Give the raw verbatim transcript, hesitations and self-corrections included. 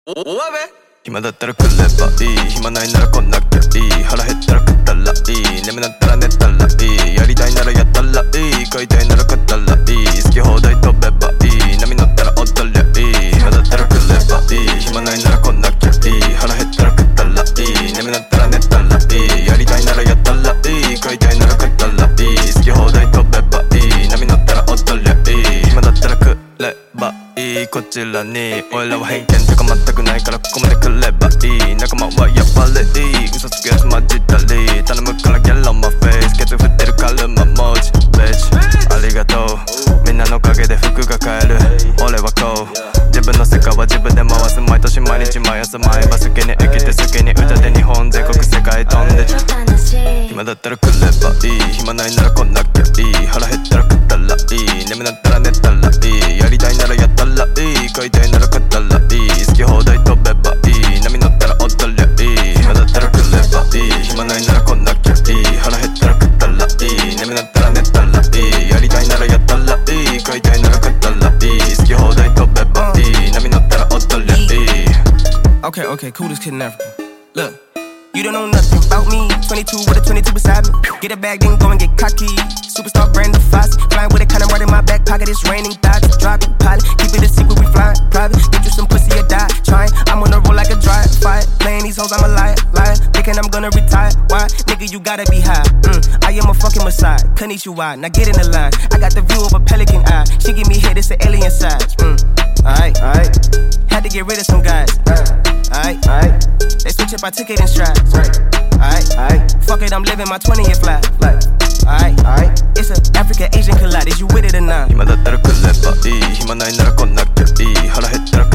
暇だったら来ればいい、暇ないなら来なきゃいい、腹減ったら食ったらいい、眠なったら寝たらいい、やりたいならやったらいい、買いたいなら買ったらいい、好き放題飛べばいい、波乗ったら踊りゃいい、暇だったら来ればいい、暇ないなら来なきゃいい、腹減ったら食ったらいい、眠なったら寝たらいい、やりたいならやったらいい、買いたいなら買ったらいい、好き放題飛べばいい、波乗ったら踊りゃいい、暇だったら来ればいい、こちらに俺らは偏見とか全くないからここまで来ればいい、仲間はやっぱりいい、嘘つくやつマジだり、頼むから get on my face、 ケツ振ってるカルマ文字 bitch ありがとう、みんなのおかげで服が買える、俺はこう自分の世界は自分で回す、毎年毎日毎朝毎晩好きに生きて好きに歌で日本全国世界飛んで暇だったら来ればいい、暇ないなら来なきゃいい、腹減ったら食ったらいい、眠なったら寝たらいい、やりたいならやったらいい、買いたいなら買ったらいい、好き放題飛べばいい、波乗ったら踊りゃいい、暇だったら来ればいい、暇ないなら来なきゃいい、腹減ったら食ったらいい、眠なったら寝たらいい、やりたいならやったらいい、買いたいなら買ったらいい、好き放題飛べばいい、波乗ったら踊りゃいい。 Okay, okay, coolest kid in Africa. Look, you don't know nothing about me. twenty-two with a twenty-two beside me. Get a bag, then go and get cocky. Superstar brand new Fosse. Flying with it, kinda right in my back pocket. It's raining thoughts. Dropping pilot. Keep it a secret, we flying private. Get you some pussy or die trying. I'm on a roll like a dry fire. Playing these hoes, I'm a liar, liar. Thinking I'm gonna retire. Why? Nigga, you gotta be high. Mm, I am a fucking messiah. Couldn't eat you wide. Now get in the line. I got the view of a pelican eye. She give me head, it's an alien size. Mm, alright, alright. Had to get rid of some guys. Alright, alright. They switch up, I took it in strides. Alright, alright. Fuck it, I'm living my twentieth life. Alright, alright. It's an African Asian collide. Is you with it or not? 暇だったら来ればいい、暇ないなら来なきゃいい、腹減ったら